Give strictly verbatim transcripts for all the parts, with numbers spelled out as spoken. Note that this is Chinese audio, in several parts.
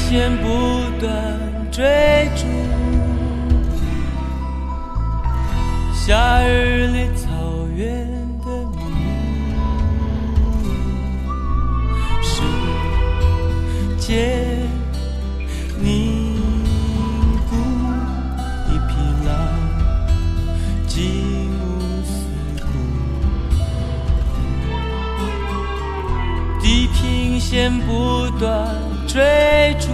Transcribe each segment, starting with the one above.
线不断追逐，夏日里草原的迷雾，世界凝固，一匹狼寂无思顾，地平线不断追逐，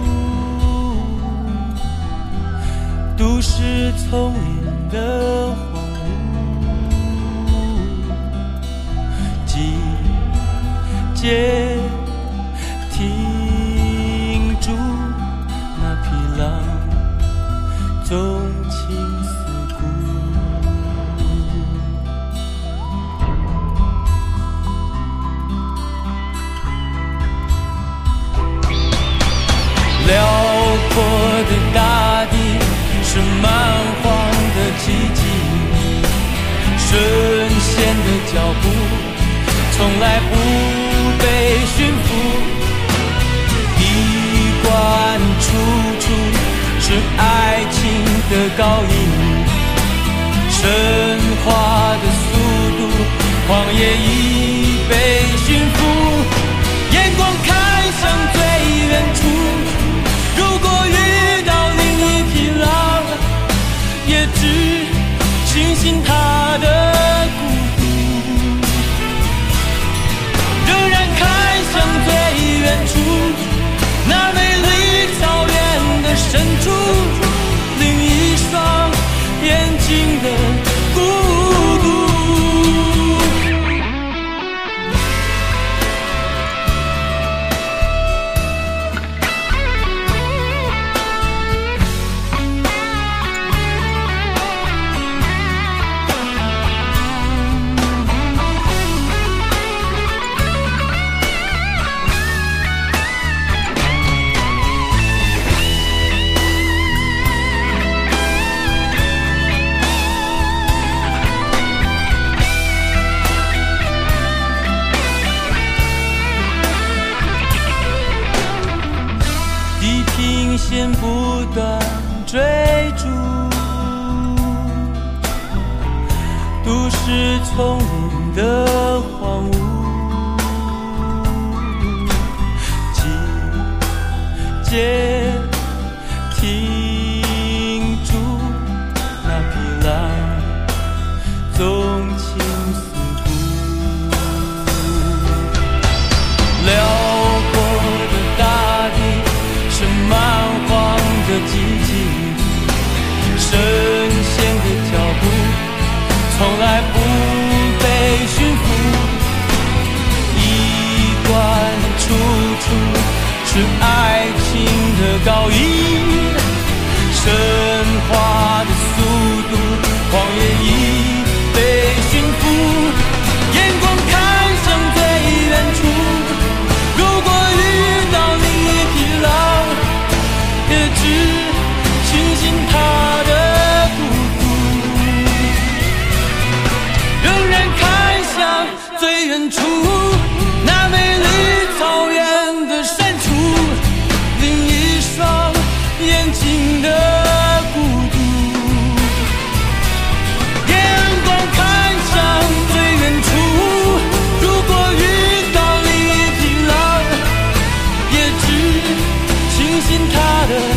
都市丛林的荒芜，季节停住，那匹狼纵情四顾。辽阔的大地是蛮荒的寂静，瞬间的脚步从来不被驯服，衣冠楚楚是爱情的高音，神话的速度，荒野已被驯服，眼光看向最远处，如果遇到另一匹狼，也只庆幸他的孤独，仍然看向最远处，那美丽草原的深处，另一双眼睛的孤独。线不断追逐，都市丛林的荒芜，季节停住，那匹狼纵情四顾，辽阔的大地是蛮荒的寂静，神仙的脚步从来不被驯服，衣冠楚楚是爱情的高音，神话的速度，荒野已被驯服，眼光看向最远处，如果遇到另一匹狼，也只庆幸他的孤独，仍然看向最远处，那美丽草原的深处，另一双眼睛的孤独，眼光看向最远处，如果遇到另一匹狼，也只庆幸他的